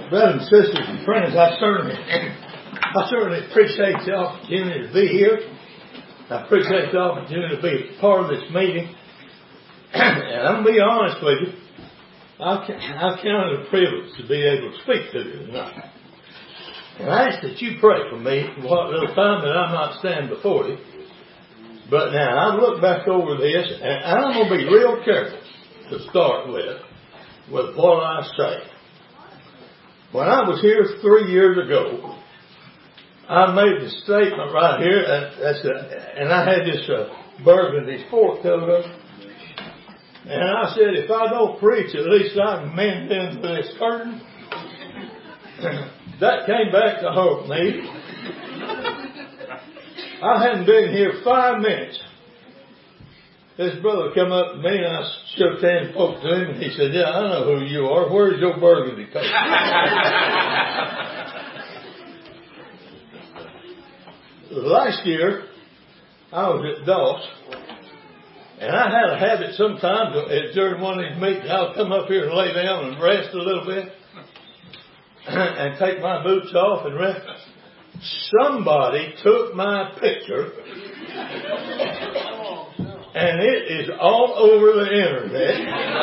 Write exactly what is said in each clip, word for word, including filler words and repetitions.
Brothers and sisters and friends, I certainly, I certainly appreciate the opportunity to be here. I appreciate the opportunity to be part of this meeting. And I'm going to be honest with you, I count it a privilege to be able to speak to you tonight. And I ask that you pray for me for what little time that I might stand before you. But now, I've looked back over this, and I'm going to be real careful to start with, with what I say. When I was here three years ago, I made the statement right here, and, that's a, and I had this uh, burgundy sport coat up. And I said, if I don't preach, at least I can mend into this curtain. That came back to haunt me. I hadn't been here five minutes. This brother come up to me and I shook hands and spoke to him and he said, yeah, I know who you are. Where's your burgundy coat? Last year, I was at Doss, and I had a habit sometimes during one of these meetings, I'll come up here and lay down and rest a little bit and take my boots off and rest. Somebody took my picture and it is all over the internet.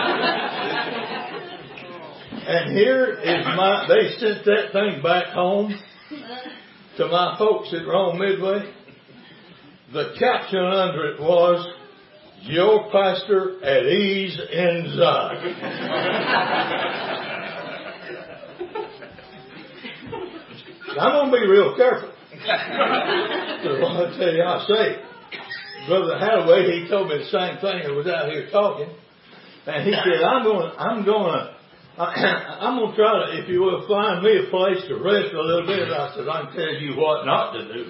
And here is my, they sent that thing back home to my folks at Rome Midway. The caption under it was, your pastor at ease in Zion. I'm going to be real careful. So what I tell you, I say, Brother Hathaway, he told me the same thing. I was out here talking, and he said, "I'm going, I'm going to, I'm going to try to, if you will, find me a place to rest a little bit." I said, "I can tell you what not to do."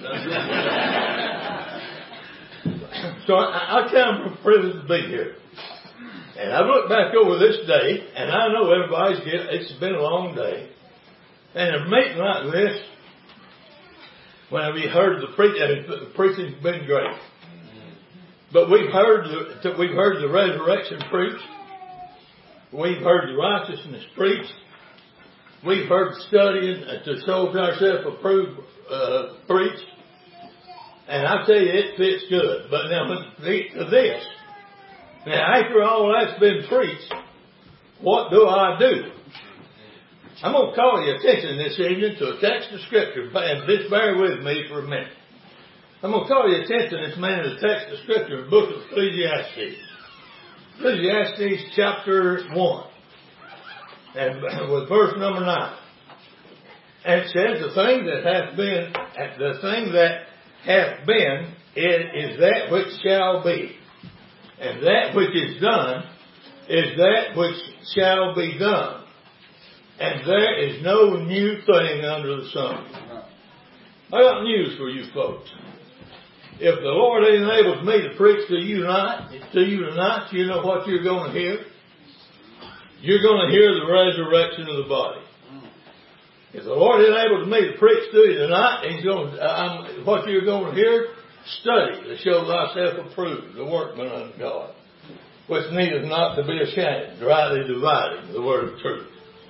So I, I kind of privileged to be here, and I've looked back over this day, and I know everybody's get. It's been a long day, and a meeting like this, when we heard the preaching, the preaching's been great. But we've heard the, we've heard the resurrection preached. We've heard the righteousness preached. We've heard studying to show ourselves approved uh, preached. And I tell you, it fits good. But now to this, now after all that's been preached, what do I do? I'm going to call your attention this evening to a text of Scripture, and just bear with me for a minute. I'm going to call your attention this minute to the text of Scripture, the book of Ecclesiastes. Ecclesiastes chapter one, and with verse number nine. And it says, the thing that hath been, the thing that hath been, it is that which shall be. And that which is done is that which shall be done. And there is no new thing under the sun. I got news for you folks. If the Lord enables me to preach to you tonight, to you tonight, you know what you're going to hear? You're going to hear the resurrection of the body. If the Lord enables me to preach to you tonight, He's going to, I'm, what you're going to hear, study to show thyself approved, the workman unto God, which needeth not to be ashamed, rightly dividing the word of truth.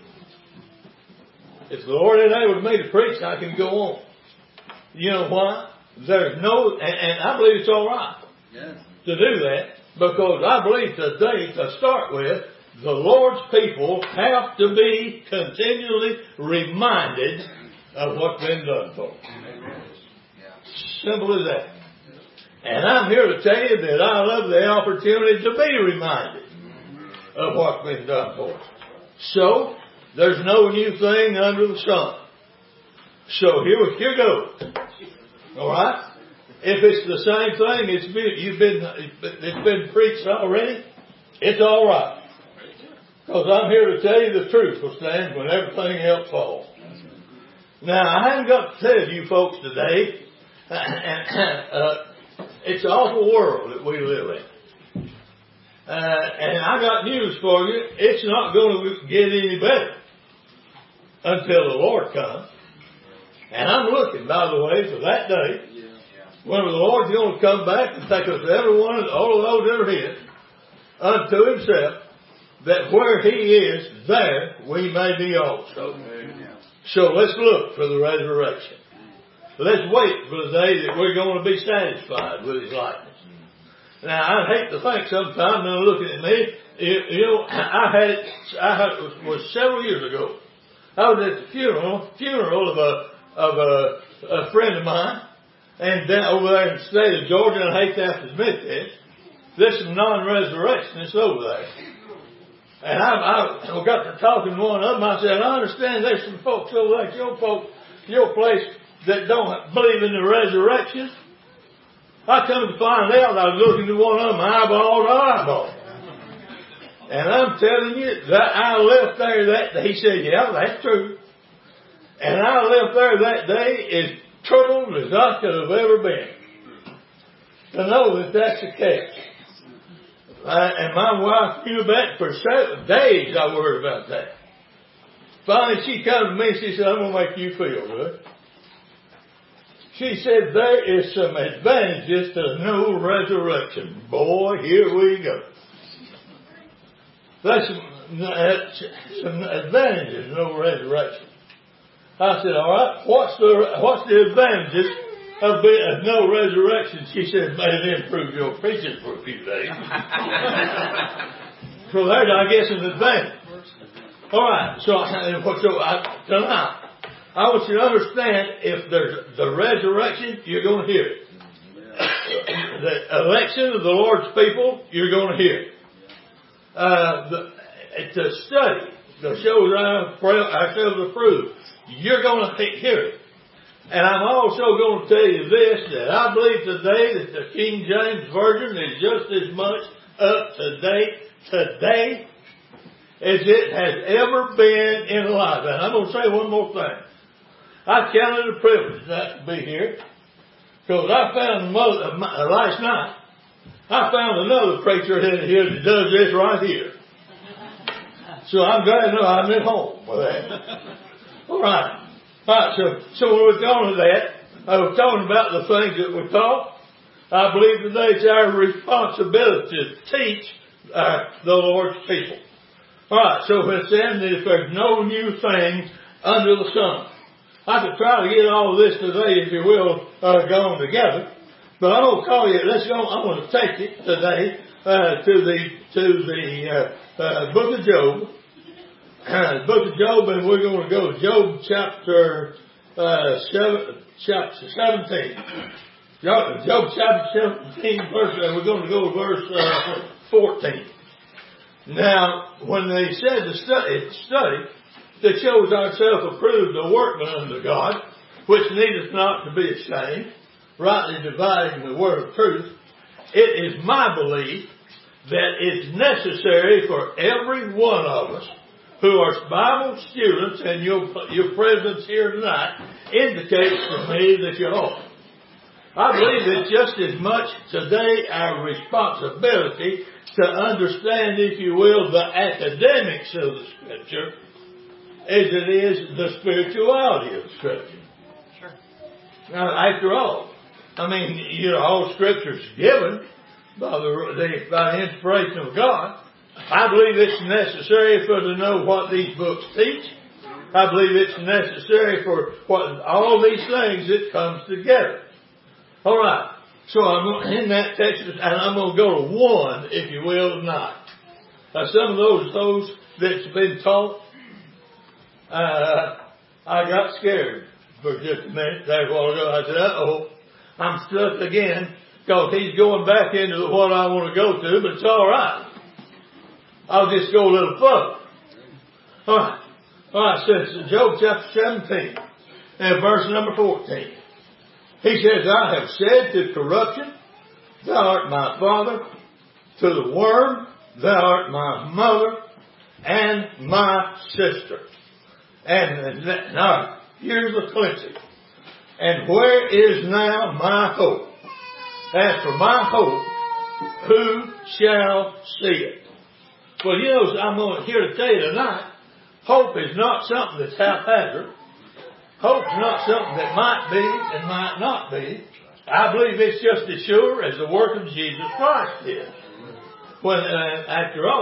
If the Lord enables me to preach, I can go on. You know why? There's no, and, and I believe it's all right yes. to do that, because I believe today, to start with, the Lord's people have to be continually reminded of what's been done for them. Simple as that. And I'm here to tell you that I love the opportunity to be reminded of what's been done for us. So, there's no new thing under the sun. So here, here goes. All right? If it's the same thing, it's been, you've been, it's been preached already, it's all right. Because I'm here to tell you the truth will stand when everything else falls. Now, I haven't got to tell you folks today, uh, it's an awful world that we live in. Uh, and I got news for you. It's not going to get any better until the Lord comes. And I'm looking, by the way, for that day when the Lord's going to come back and take us, every one of all of those that are His, unto Himself, that where He is, there we may be also. So let's look for the resurrection. Let's wait for the day that we're going to be satisfied with His likeness. Now, I hate to think sometimes, now looking at me, you, you know, I had it, I had, it was, was several years ago. I was at the funeral, funeral of a, of a, a friend of mine, and down over there in the state of Georgia, and I hate to have to admit this, there's some non-resurrectionists over there. And I, I got to talking to one of them. I said, I understand there's some folks over there at your folks, your place that don't believe in the resurrection. I come to find out I was looking to one of them eyeball to eyeball. And I'm telling you that I left there that day. He said, yeah, that's true. And I left there that day as troubled as I could have ever been. To know that that's the case. Uh, and my wife knew that for seven days I worried about that. Finally she come to me and she said, I'm going to make you feel good. She said, there is some advantages to no resurrection. Boy, here we go. There's some, some advantages to no resurrection. I said, all right, what's the, what's the advantages of, being, of no resurrection? She said, may it improve your preaching for a few days. So there's, I guess, an advantage. All right, so, so I, tonight, I want you to understand, if there's the resurrection, you're going to hear it. The election of the Lord's people, you're going to hear it. Uh, the, to study, the shows ourselves approved, you're going to hear it. And I'm also going to tell you this, that I believe today that the King James Version is just as much up to date today as it has ever been in life. And I'm going to say one more thing. I count it a privilege not to be here, because I found mother, uh, last night, I found another preacher in here that does this right here. So I'm glad to know I'm at home with that. All right. All right, so, so when we're going to that, I was talking about the things that we taught. I believe today it's our responsibility to teach uh, the Lord's people. All right, so it's saying that if there's no new thing under the sun. I could try to get all of this today, if you will, uh, going together. But I'm going to call you, let's go, I'm going to take it today uh, to the to the uh, uh, book of Job. Uh, book of Job, and we're going to go to Job chapter uh, seven, chapter seventeen. Job, Job chapter seventeen, verse, and we're going to go to verse uh, fourteen. Now, when they said to study, study that shows ourselves approved, a workman unto God, which needeth not to be ashamed, rightly dividing the word of truth, it is my belief that it's necessary for every one of us who are Bible students, and your, your presence here tonight indicates to me that you are. I believe it's just as much today our responsibility to understand, if you will, the academics of the Scripture as it is the spirituality of the Scripture. Sure. Now, after all, I mean, you know, all Scripture's given by the, the, by the inspiration of God. I believe it's necessary for to know what these books teach. I believe it's necessary for what all these things that comes together. All right. So I'm in that text, and I'm going to go to one, if you will, tonight. Now, some of those those that's been taught, uh, I got scared for just a minute there a while ago. I said, uh-oh, I'm stuck again, because he's going back into what I want to go to, but it's all right. I'll just go a little further. All right. All right, so it's Job chapter seventeen and verse number fourteen. He says, I have said to corruption, thou art my father, to the worm, thou art my mother and my sister. And now, here's the clincher. And where is now my hope? As for my hope, who shall see it? Well, you know, I'm going here to tell you tonight, hope is not something that's haphazard. Hope's not something that might be and might not be. I believe it's just as sure as the work of Jesus Christ is. When, uh, after all,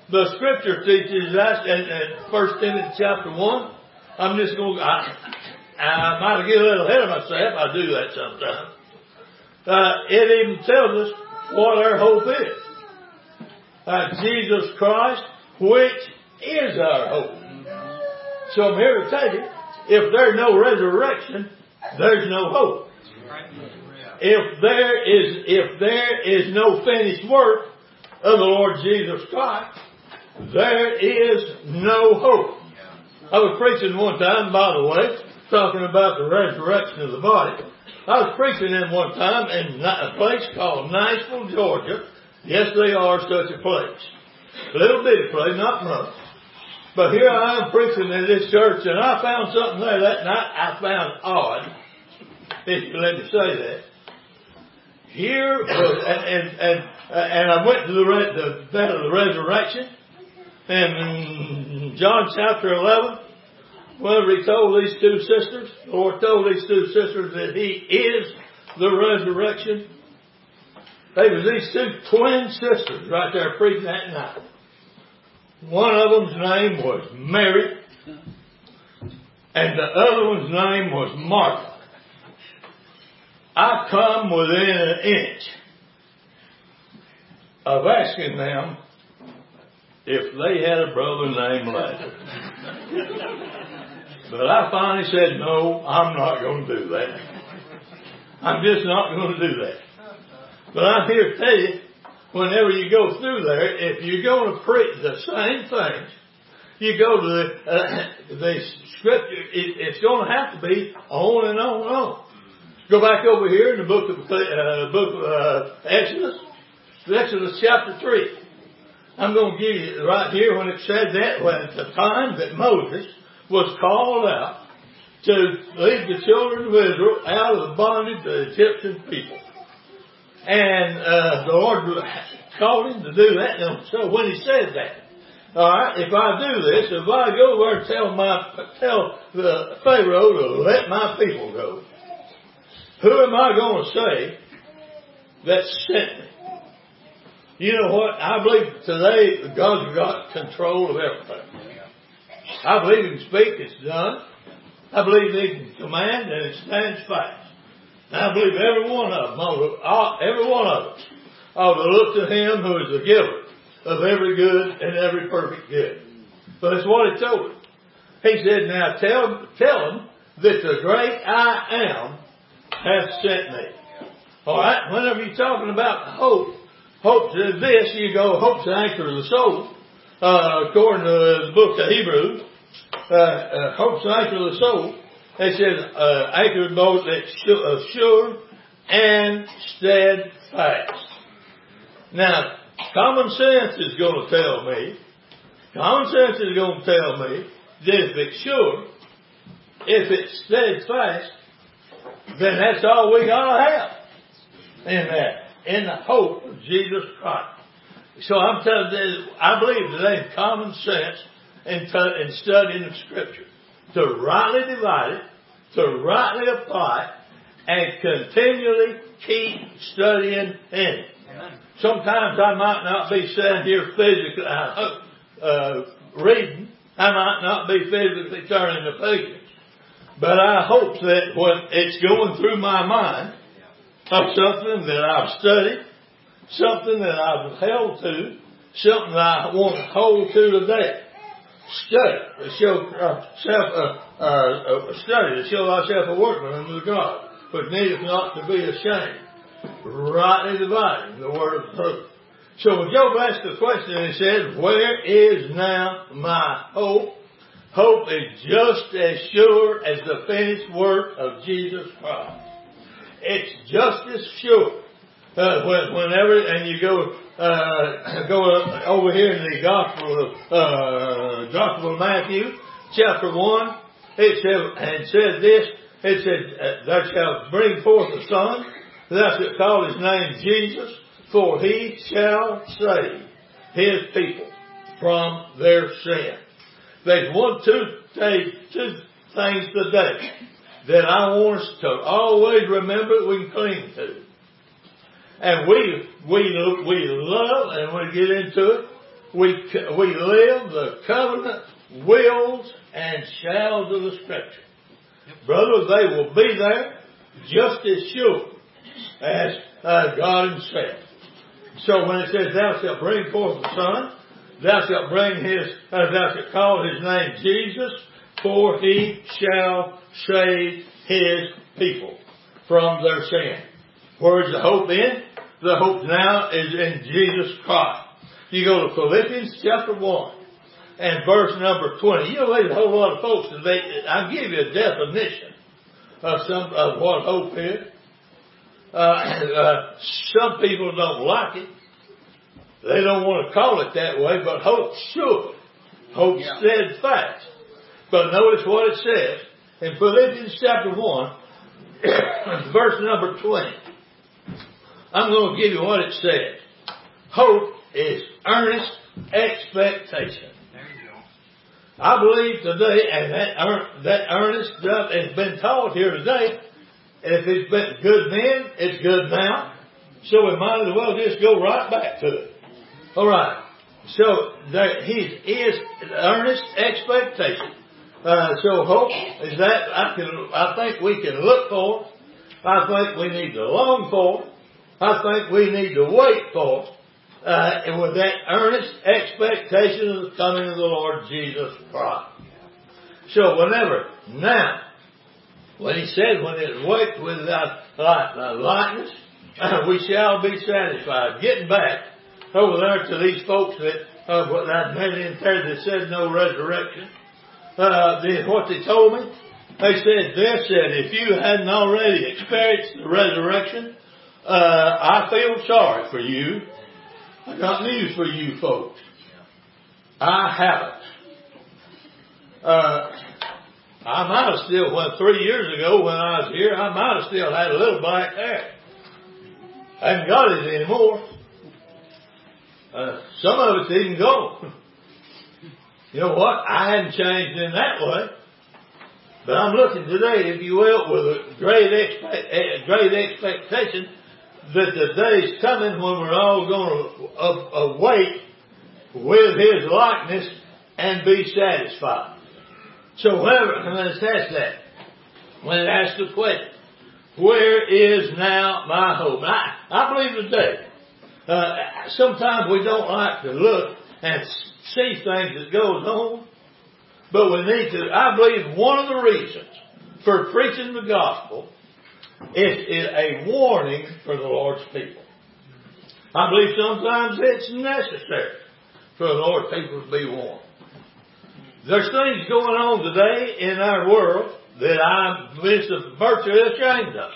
the Scripture teaches us in, in First Timothy chapter one. I'm just going. I, I might get a little ahead of myself. I do that sometimes. Uh, it even tells us what our hope is. Uh, Jesus Christ, which is our hope. So I'm here to tell you, if there's no resurrection, there's no hope. If there is, if there is no finished work of the Lord Jesus Christ, there is no hope. I was preaching one time, by the way, talking about the resurrection of the body. I was preaching in one time in a place called Nashville, Georgia. Yes, they are such a place. A little bitty place, not much. But here I am preaching in this church, and I found something there that night I found odd, if you let me say that. Here was, and, and, and, and I went to the, the bed of the resurrection, and in John chapter eleven, whenever he told these two sisters, the Lord told these two sisters that he is the resurrection. They was these two twin sisters right there preaching that night. One of them's name was Mary, and the other one's name was Martha. I come within an inch of asking them if they had a brother named Lazarus. But I finally said, no, I'm not going to do that. I'm just not going to do that. But I'm here to tell you, whenever you go through there, if you're going to preach the same things, you go to the, uh, the scripture, it, it's going to have to be on and on and on. Go back over here in the book of, uh, book of uh, Exodus, Exodus chapter three. I'm going to give you right here when it said that, when at the time that Moses was called out to lead the children of Israel out of the bondage of the Egyptian people. And uh, the Lord called him to do that. And so when he said that, all right, if I do this, if I go there and tell my tell the Pharaoh to let my people go, who am I going to say that sent me? You know what? I believe today God's got control of everything. I believe He can speak, it's done. I believe He can command, and it stands fast. And I believe every one of them, every one of us, ought to look to Him who is the giver of every good and every perfect gift. But that's what He told him. He said, now tell, tell them that the great I Am hath sent me. Alright, whenever you're talking about hope, hope to this, you go, hope's the anchor of the soul. Uh, according to the book of Hebrews, uh, uh, hope's the anchor of the soul. It says, uh, anchored both that's sure, uh, sure and steadfast. Now, common sense is going to tell me, common sense is going to tell me that if it's sure, if it's steadfast, then that's all we gotta have in that, in the hope of Jesus Christ. So I'm telling you, I believe that they have common sense in, t- in studying the Scripture, to rightly divide it, to rightly apply it, and continually keep studying in it. Amen. Sometimes I might not be sitting here physically uh, uh, reading. I might not be physically turning the pages. But I hope that when it's going through my mind of something that I've studied, something that I've held to, something that I want to hold to today. Study to show uh, self, uh, uh, uh, study to show thyself a workman unto God, which needeth not to be ashamed, rightly dividing the word of truth. So when Job asked the question, he said, where is now my hope? Hope is just as sure as the finished work of Jesus Christ. It's just as sure. Uh, when, whenever, and you go, uh, go over here in the Gospel of, uh, Gospel of Matthew, chapter one, it said, and said this, it said, thou shalt bring forth a son, thou shalt call his name Jesus, for he shall save his people from their sin. There's one, two, two things today that I want us to always remember we can cling to. And we, we, we love and we get into it. we, we live the covenant wills and shalls of the Scripture. Yep. Brother, they will be there just as sure as uh, God Himself. So when it says, thou shalt bring forth the Son, thou shalt bring his, uh, thou shalt call his name Jesus, for he shall save his people from their sin. Where's the hope in? The hope now is in Jesus Christ. You go to Philippians chapter one and verse number twenty. You know, there's a whole lot of folks today. I'll give you a definition of some of what hope is. Uh, uh, some people don't like it. They don't want to call it that way, but hope sure. Hope yeah. steadfast. But notice what it says in Philippians chapter one, verse number twenty. I'm going to give you what it says. Hope is earnest expectation. There you go. I believe today, and that, ear- that earnest stuff has been taught here today. If it's been good then, it's good now. So we might as well just go right back to it. All right. So there he is earnest expectation. Uh, so hope is that I can. I think we can look for. I think we need to long for. I think we need to wait for. Uh, and with that earnest expectation of the coming of the Lord Jesus Christ. So whenever now, when he said, when it waits without uh, lightness, uh, we shall be satisfied. Getting back over there to these folks that uh, what I've met in there that said no resurrection. Uh, they, what they told me, they said, they said, if you hadn't already experienced the resurrection, uh, I feel sorry for you. I got news for you folks. I haven't. Uh, I might have still, well, three years ago when I was here, I might have still had a little black hair. I haven't got it anymore. Uh, some of it's even gone. You know what? I hadn't changed in that way. But I'm looking today, if you will, with a great, expect, a great expectation that the day's coming when we're all going to uh, await with His likeness and be satisfied. So whenever, when it says that, when it asks the question, where is now my hope? I, I believe today, uh, sometimes we don't like to look and see things that goes on, but we need to. I believe one of the reasons for preaching the gospel is, is a warning for the Lord's people. I believe sometimes it's necessary for the Lord's people to be warned. There's things going on today in our world that I'm virtually ashamed of.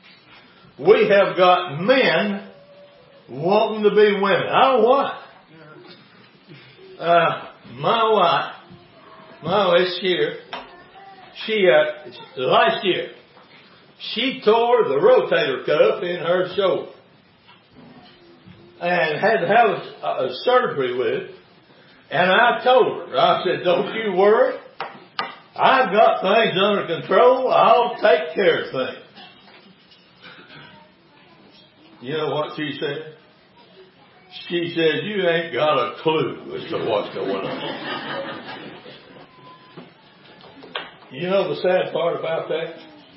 We have got men wanting to be women. I don't know why. Uh, my wife, my wife here, she, uh, last year, she tore the rotator cuff in her shoulder and had to have a, a surgery with it. And I told her, I said, don't you worry. I've got things under control. I'll take care of things. You know what she said? She said, you ain't got a clue as to what's going on. You know the sad part about that?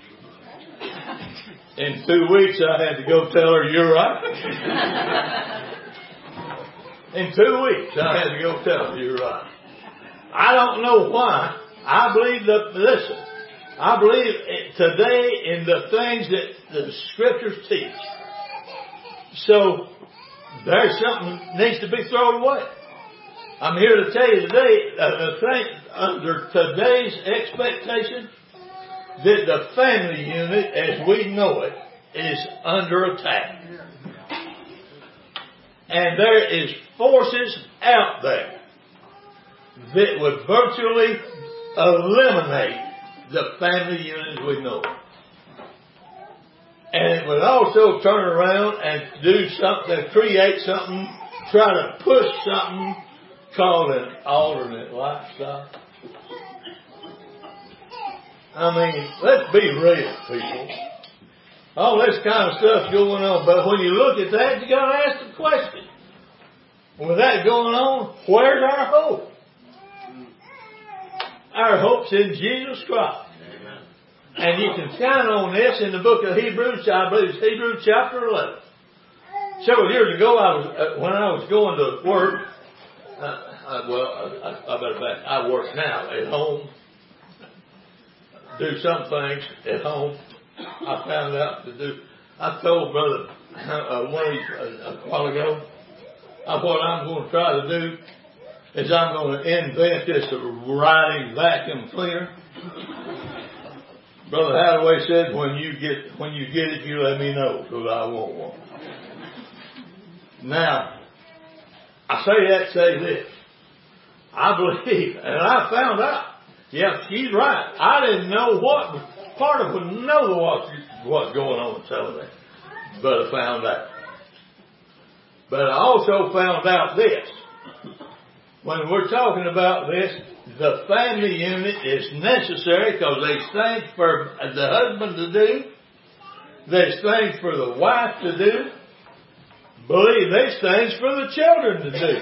In two weeks I had to go tell her, you're right. In two weeks I had to go tell her, you're right. I don't know why. I believe that, listen, I believe today in the things that the Scriptures teach. So, there's something that needs to be thrown away. I'm here to tell you today, uh, the thing, under today's expectation, that the family unit as we know it is under attack. And there is forces out there that would virtually eliminate the family unit as we know it. And it would also turn around and do something, create something, try to push something called an alternate lifestyle. I mean, let's be real, people. All this kind of stuff going on, but when you look at that, you got to ask the question: With that going on, where's our hope? Our hope's in Jesus Christ. And you can count on this in the book of Hebrews, I believe it's Hebrews chapter eleven. Several years ago, I was uh, when I was going to work, uh, I, well, I, I better back. I work now at home, do some things at home. I found out to do. I told Brother uh, Wayne uh, a while ago, uh, what I'm going to try to do is I'm going to invent this riding vacuum cleaner. Brother Hathaway said, "When you get when you get it, you let me know, because I want one." Now, I say that, say this. I believe, and I found out. Yeah, she's right. I didn't know what part of it. Know what what's going on with some of that, but I found out. But I also found out this. When we're talking about this, the family unit is necessary because there's things for the husband to do. There's things for the wife to do. Believe there's things for the children to do.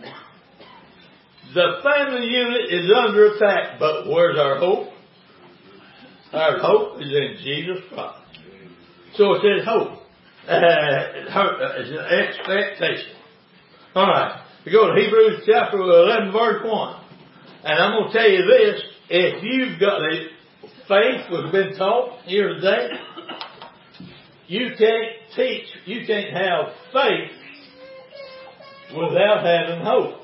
The family unit is under attack, but where's our hope? Our hope is in Jesus Christ. So it says hope. Uh, it's an expectation. All right. We go to Hebrews chapter eleven, verse one. And I'm going to tell you this. If you've got the faith was been taught here today, you can't teach, you can't have faith without having hope.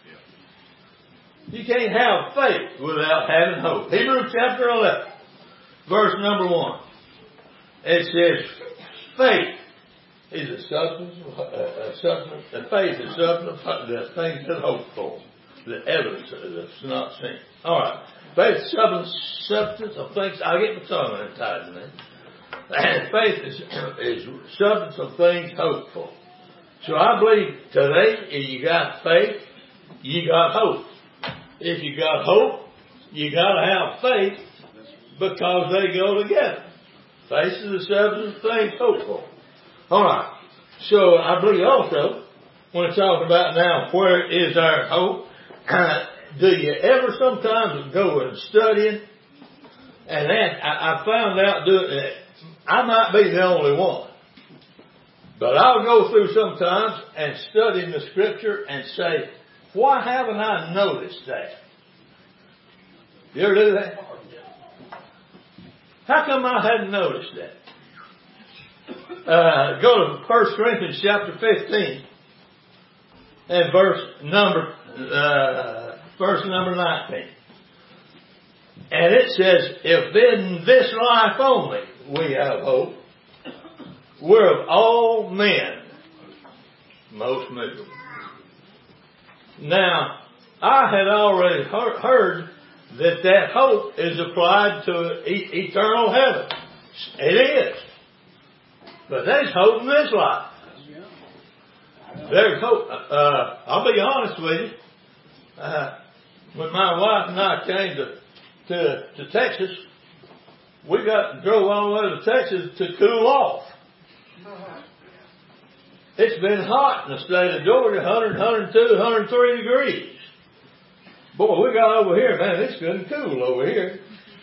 You can't have faith without having hope. Hebrews chapter eleven, verse number one. It says, faith is a substance, a substance, a faith is substance, the things that hope for, the evidence that's not seen. All right, faith is substance, substance of things. I'll get my tongue untied in a minute. And faith is, is substance of things hoped for. So I believe today, if you got faith, you got hope. If you got hope, you got to have faith because they go together. Faith is the substance of things hoped for. All right. So I believe also, when it's talking about now, where is our hope? Uh, do you ever sometimes go and studying? And then I, I found out doing that. I might be the only one. But I'll go through sometimes and study the scripture and say, why haven't I noticed that? You ever do that? How come I hadn't noticed that? Uh, go to First Corinthians chapter fifteen and verse number, uh, verse number nineteen. And it says, if in this life only we have hope, we're of all men most miserable. Now, I had already heard that that hope is applied to e- eternal heaven. It is. But there's hope in this life. There's hope. Uh, I'll be honest with you. Uh, when my wife and I came to, to, to Texas, we got drove all the way to Texas to cool off. It's been hot in the state of Georgia, one hundred, one hundred two, one hundred three degrees. Boy, we got over here, man, it's good and cool over here.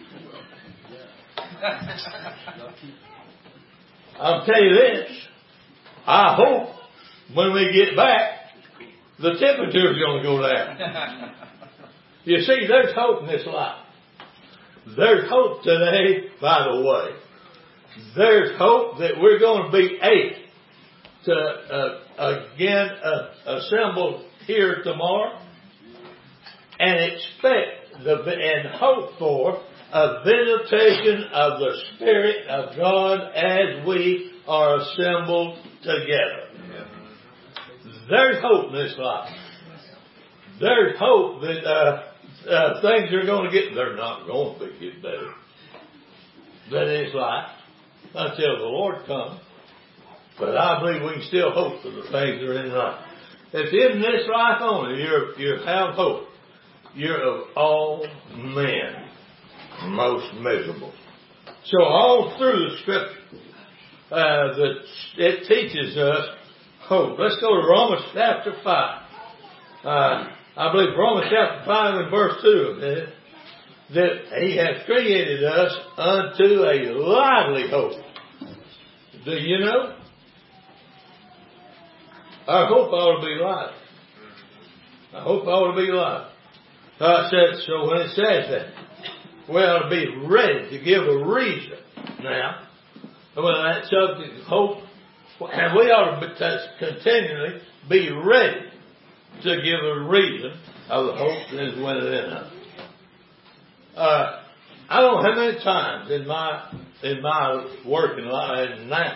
I'll tell you this. I hope when we get back, the temperature's going to go down. You see, there's hope in this life. There's hope today, by the way. There's hope that we're going to be able to uh, again uh, assemble here tomorrow and expect the and hope for a visitation of the Spirit of God as we are assembled together. There's hope in this life. There's hope that uh, uh, things are going to get, they're not going to get better than this life until the Lord comes. But I believe we can still hope for the things that are in life. If in this life only you're, you have hope, you're of all men most miserable. So all through the scripture, uh, that it teaches us hope. Let's go to Romans chapter five. Uh, I believe Romans chapter five and verse two of it, that He has created us unto a lively hope. Do you know? Our hope ought to be lively. Our hope ought to be lively. Uh, said, so when it says that, we ought to be ready to give a reason. Now, well, that subject of hope, and we ought to be t- continually be ready to give a reason of the hope that is within us. Uh, I don't know how many times in my in my working life now,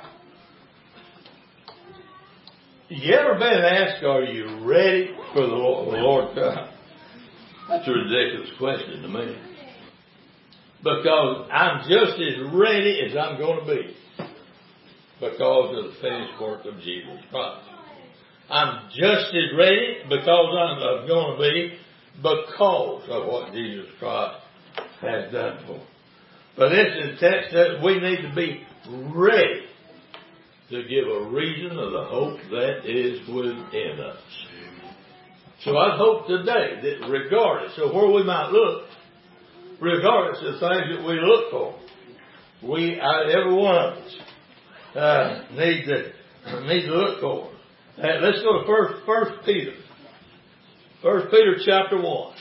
you ever been asked, "Are you ready for the Lord, the Lord God?" That's a ridiculous question to me, because I'm just as ready as I'm going to be because of the finished work of Jesus Christ. I'm just as ready because I'm going to be because of what Jesus Christ has done for us. But this is a text that we need to be ready to give a reason of the hope that is within us. So I hope today that regardless of where we might look, regardless of the things that we look for, we, every one of us, uh, need to need to look for. Uh, let's go to First First Peter. First Peter chapter one.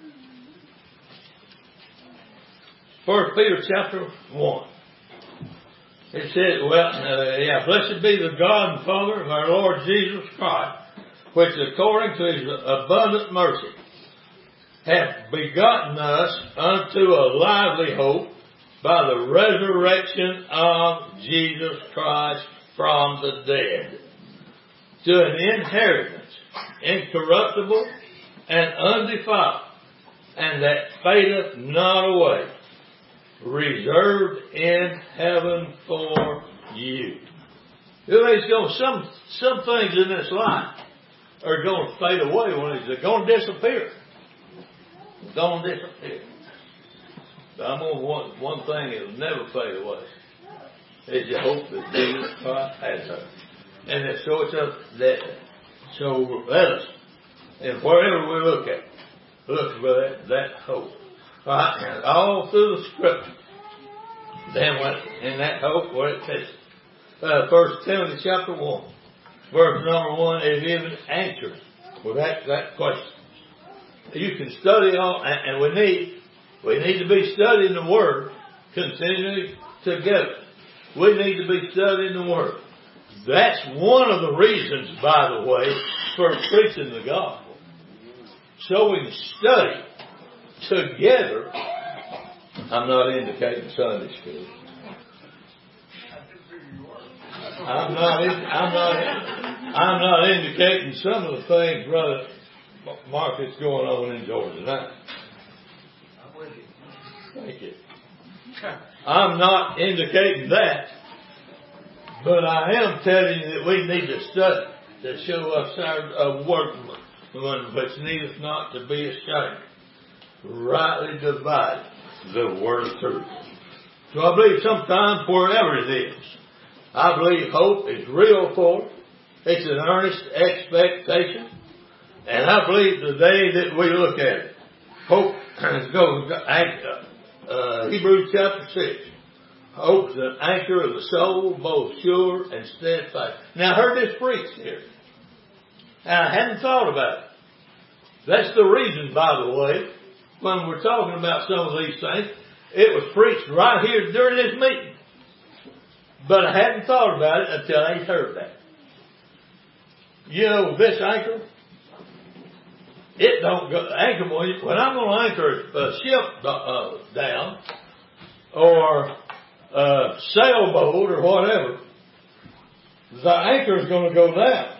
First Peter chapter one. It says, well, uh, yeah, blessed be the God and Father of our Lord Jesus Christ, which according to His abundant mercy hath begotten us unto a lively hope by the resurrection of Jesus Christ from the dead, to an inheritance incorruptible and undefiled, and that fadeth not away, reserved in heaven for you. You know, there's going some some things in this life are going to fade away when they're going to disappear. They're going to disappear. But I'm on one one thing that will never fade away. Is the hope that Jesus Christ has us. And it shows us that. So let us, and wherever we look at, look for that, that hope. All right, and all through the Scripture. Then when in that hope, what it says, uh, First Timothy chapter one, verse number one is even answered with that that question. You can study all, and, and we need we need to be studying the Word continually together. We need to be studying the Word. That's one of the reasons, by the way, for preaching the gospel. So we can study together. I'm not indicating Sunday school. I'm not. I'm not. I'm not indicating some of the things, brother Mark, that's going on in Georgia now. Thank you. I'm not indicating that, but I am telling you that we need to study to show us our workman which needeth not to be ashamed, rightly dividing the word of truth. So I believe sometimes wherever it is, I believe hope is real for it. It's an earnest expectation. And I believe the day that we look at it, hope goes, uh, Hebrews chapter six. Hope's an anchor of the soul, both sure and steadfast. Now I heard this preached here. And I hadn't thought about it. That's the reason, by the way, when we're talking about some of these things, it was preached right here during this meeting. But I hadn't thought about it until I heard that. You know, this anchor, it don't go, anchor, when I'm going to anchor a ship uh, down, or a sailboat or whatever, the anchor is going to go down.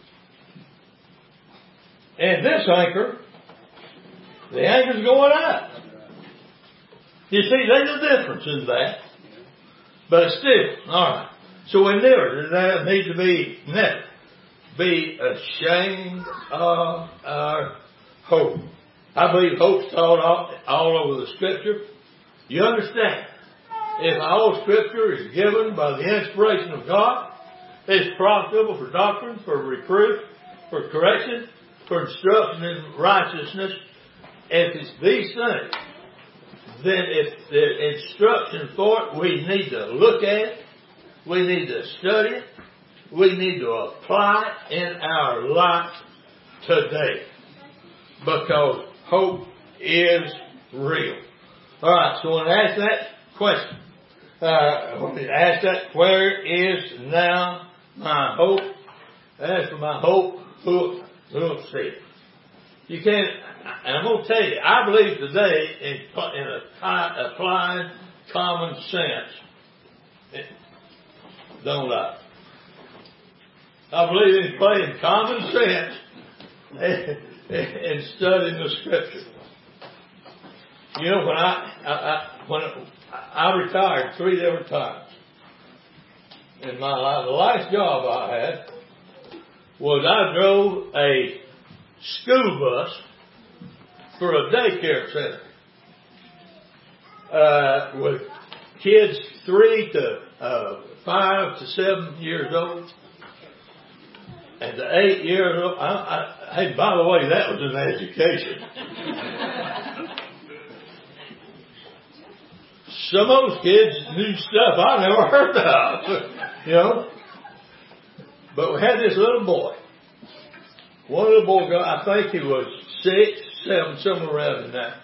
And this anchor, the anchor's going up. You see, there's a difference in that. But still, alright. So we never need to be, never be ashamed of our hope. I believe hope's taught all, all over the Scripture. You understand? If all Scripture is given by the inspiration of God, it's profitable for doctrine, for reproof, for correction, for instruction in righteousness, if it's these things, then if the instruction for it, we need to look at it, we need to study it, we need to apply it in our life today. Because hope is real. Alright, so when I ask that question, uh, when I ask that, where is now my hope? As for my hope, who will see it? You can't, and I'm going to tell you, I believe today in, in a, applying common sense. It, don't lie. I believe in playing common sense and, and studying the Scripture. You know, when I, I, I when I retired three different times in my life, the last job I had was I drove a school bus for a daycare center uh, with kids three to uh, five to seven years old. And to eight years old, I, I, hey, by the way, that was an education. Some of those kids knew stuff I never heard of, you know. But we had this little boy. One little boy, I think he was six, seven, somewhere around in that.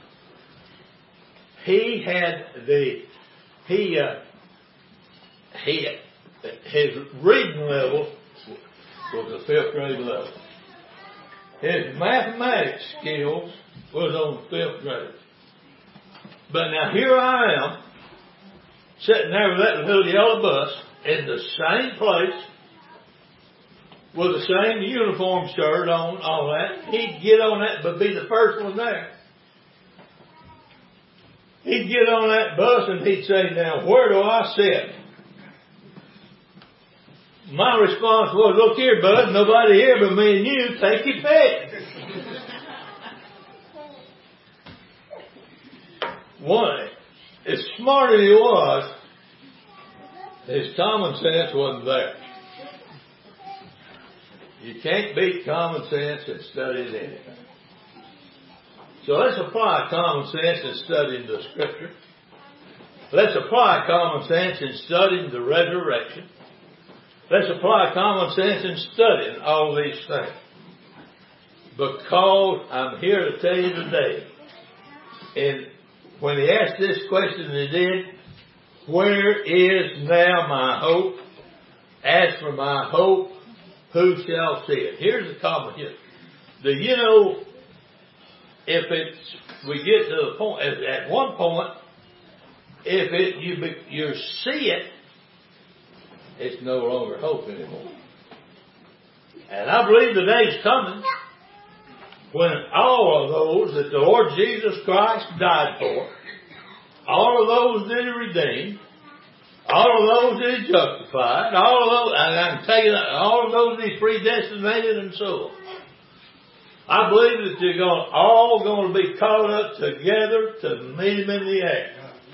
He had the, he, uh, he, his reading level was a fifth grade level. His mathematics skills was on fifth grade. But now here I am, sitting there with that little yellow bus in the same place, with the same uniform shirt on, all that. He'd get on that, but be the first one there. He'd get on that bus and he'd say, now, where do I sit? My response was, look here, bud, nobody here but me and you, take your pick. One, as smart as he was, his common sense wasn't there. You can't beat common sense and studying anything. So let's apply common sense in studying the Scripture. Let's apply common sense in studying the resurrection. Let's apply common sense in studying all these things. Because I'm here to tell you today, and when he asked this question, he did, where is now my hope? As for my hope, who shall see it? Here's the comment here. Do you know, if it's, we get to the point, at one point, if it, you, you see it, it's no longer hope anymore. And I believe the day's coming when all of those that the Lord Jesus Christ died for, all of those that He redeemed, all of those that He justified, all of those, and I'm taking all of those that He predestinated and so on. I believe that they're going, all going to be caught up together to meet Him in the air.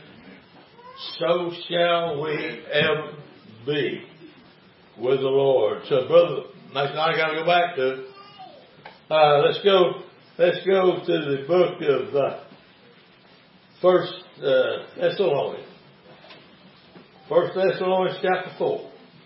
So shall we ever be with the Lord. So, brother, Mason, I got to go back to it. Uh, let's go. Let's go to the book of uh, First uh, Thessalonians. First Thessalonians chapter four.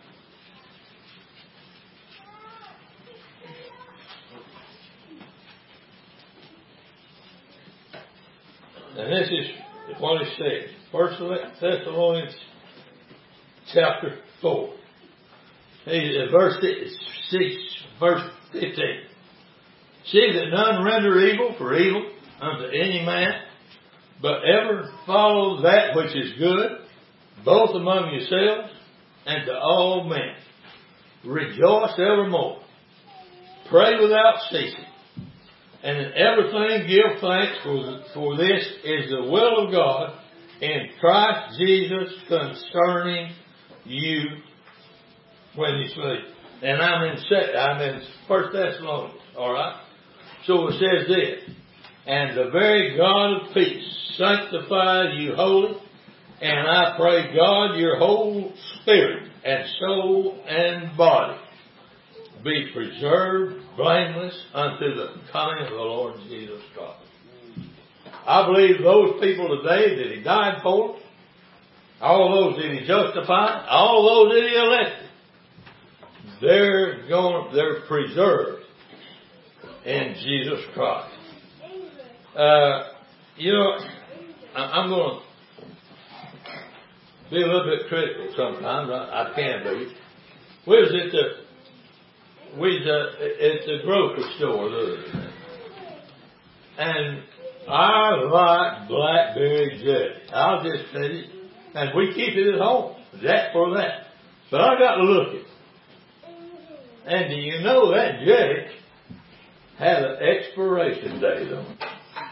And this is what it says. First Thessalonians chapter four. Verse six, verse fifteen. See that none render evil for evil unto any man, but ever follow that which is good, both among yourselves and to all men. Rejoice evermore. Pray without ceasing. And in everything give thanks, for, for this is the will of God in Christ Jesus concerning you when you sleep. And I'm in I'm in First Thessalonians, all right? So it says this, and the very God of peace sanctify you wholly, and I pray God your whole spirit and soul and body be preserved blameless unto the coming of the Lord Jesus Christ. I believe those people today that He died for, all those that He justified, all those that He elected, they're going, they're preserved in Jesus Christ. Uh, you know, I'm going to be a little bit critical sometimes. I, I can be. We was at the, we was at the grocery store the other day, and I like blackberry jelly. I'll just say it, and we keep it at home. That for that. But I got to look at it. And do you know that jelly had an expiration date on it?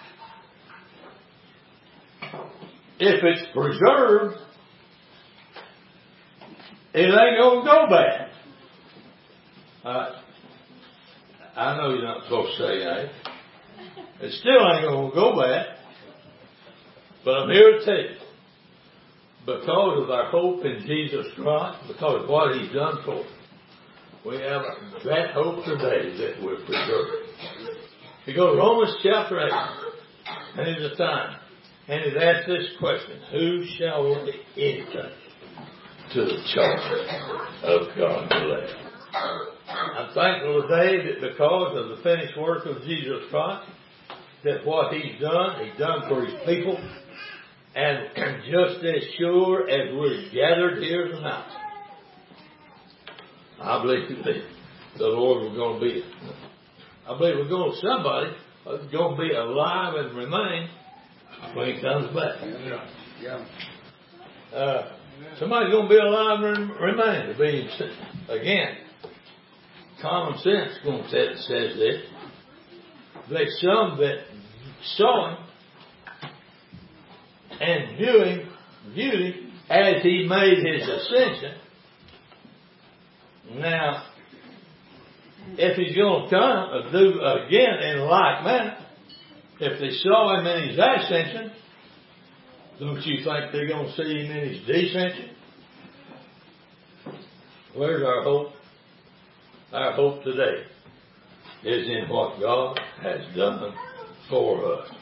If it's preserved, it ain't going to go bad. Uh, I know you're not supposed to say that. It still ain't going to go bad. But I'm here to tell you, because of our hope in Jesus Christ, because of what He's done for us, we have that hope today that we're preserved. You go to Romans chapter eight, and it's a time. And it asks this question: who shall lay anything to the charge of God's elect? I'm thankful today that because of the finished work of Jesus Christ, that what He's done, He's done for His people. And just as sure as we're gathered here tonight, I believe that the Lord was going to be, I believe we're going to, somebody is going to be alive and remain when He comes back. Yeah. Yeah. Uh, somebody's going to be alive and remain. To be, again, common sense going to say, says this. There's some that saw Him and knew Him, viewed Him as He made His ascension. Now, if He's going to come and do again in like manner, if they saw Him in His ascension, don't you think they're going to see Him in His descension? Where's our hope? Our hope today is in what God has done for us.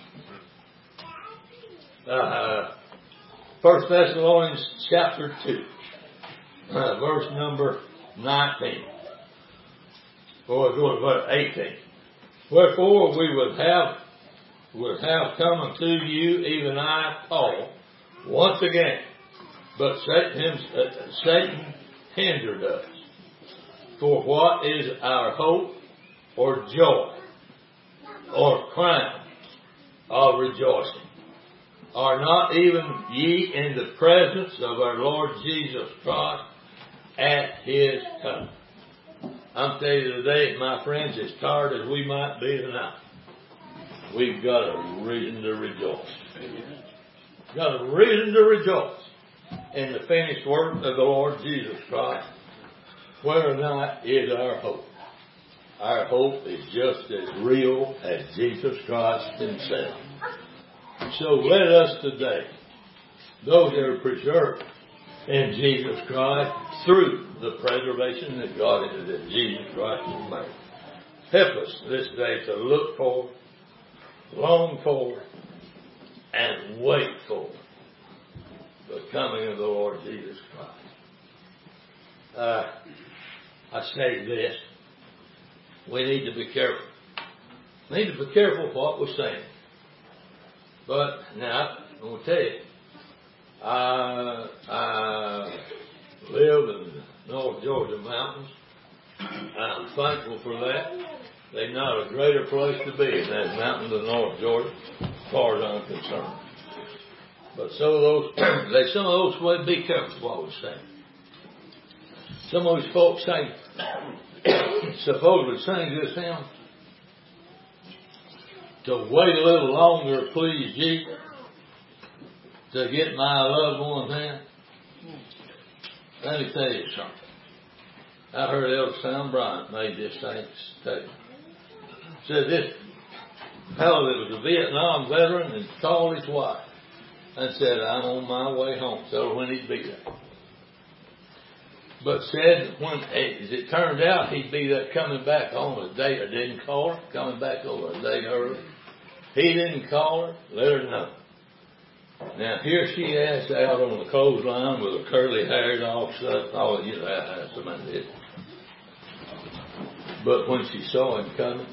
Uh, First Thessalonians chapter two, uh, verse number nineteen. Or go to verse eighteen. Wherefore we would have would have come unto you, even I, Paul, once again, but Satan, him, uh, Satan hindered us. For what is our hope, or joy, or crown of rejoicing? Are not even ye in the presence of our Lord Jesus Christ at His coming? I'm telling you today, my friends, as tired as we might be tonight, we've got a reason to rejoice. Got a reason to rejoice in the finished work of the Lord Jesus Christ. Where or not is our hope? Our hope is just as real as Jesus Christ Himself. So let us today, those that are preserved in Jesus Christ through the preservation that God that Jesus Christ has made, help us this day to look for, long for, and wait for the coming of the Lord Jesus Christ. Uh, I say this: we need to be careful. We need to be careful what we're saying. But now, I'm going to tell you, I, I live in the North Georgia mountains. I'm thankful for that. There's not a greater place to be in that mountain of North Georgia, as far as I'm concerned. But some of those, they, some of those, well, be careful what we're saying. Some of those folks say, supposedly sing this hymn, to wait a little longer, please, Jesus, to get my loved ones in. Let me tell you something. I heard Elder Sam Bryant made this same statement. Said this fellow that was a Vietnam veteran and called his wife and said, I'm on my way home. Tell her when he'd be there. but said when, as it turned out, he'd be there coming back on a day, or didn't call her, coming back over a day early. He didn't call her, let her know. Now here she is out on the clothesline with her curly hair and all stuff. Oh, you know how somebody did. But when she saw him coming,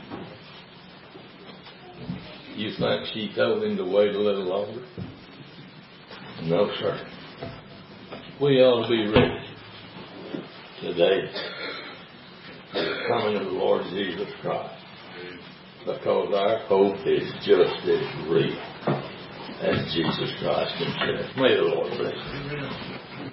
you think she told him to wait a little longer? No, sir. We ought to be ready today for the coming of the Lord Jesus Christ, because our hope is just as real as Jesus Christ himself. May the Lord bless you.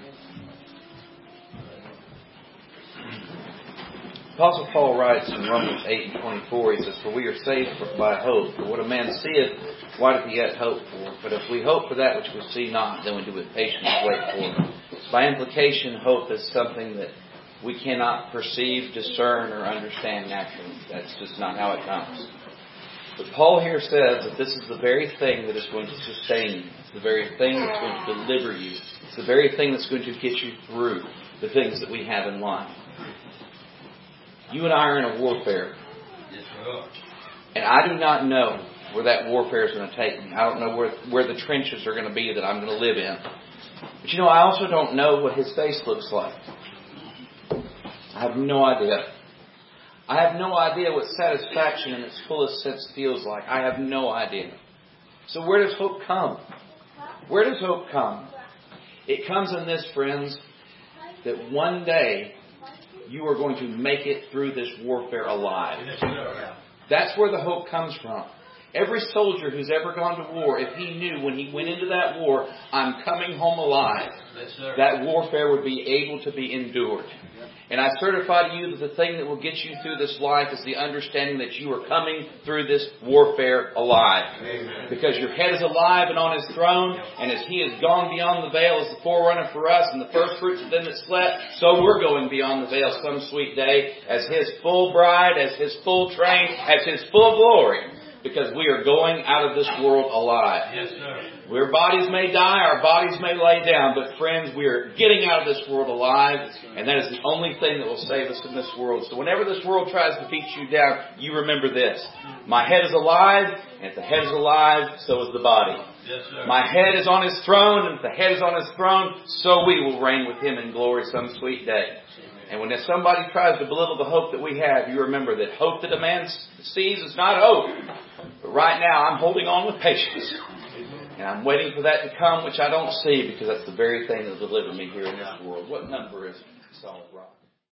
Apostle Paul writes in Romans eight and twenty-four, he says, "For we are saved by hope. For what a man seeth, why doth he yet hope for? But if we hope for that which we see not, then we do with patience wait for it." By implication, hope is something that we cannot perceive, discern, or understand naturally. That's just not how it comes. But Paul here says that this is the very thing that is going to sustain you. It's the very thing that's going to deliver you. It's the very thing that's going to get you through the things that we have in life. You and I are in a warfare. Yes, we are. And I do not know where that warfare is going to take me. I don't know where, where the trenches are going to be that I'm going to live in. But you know, I also don't know what his face looks like. I have no idea. I have no idea what satisfaction in its fullest sense feels like. I have no idea. So where does hope come? Where does hope come? It comes in this, friends, that one day you are going to make it through this warfare alive. That's where the hope comes from. Every soldier who's ever gone to war, if he knew when he went into that war, I'm coming home alive, that warfare would be able to be endured. And I certify to you that the thing that will get you through this life is the understanding that you are coming through this warfare alive. Amen. Because your head is alive and on His throne, and as He has gone beyond the veil as the forerunner for us and the first fruits of them that slept, so we're going beyond the veil some sweet day as His full bride, as His full train, as His full glory. Because we are going out of this world alive. Yes, sir. Where bodies may die, our bodies may lay down. But friends, we are getting out of this world alive. And that is the only thing that will save us in this world. So whenever this world tries to beat you down, you remember this. My head is alive. And if the head is alive, so is the body. Yes, sir. My head is on His throne. And if the head is on His throne, so we will reign with Him in glory some sweet day. And when somebody tries to belittle the hope that we have, you remember that hope that a man sees is not hope. But right now, I'm holding on with patience. And I'm waiting for that to come, which I don't see, because that's the very thing that will deliver me here in this world. What number is it? Solid Rock.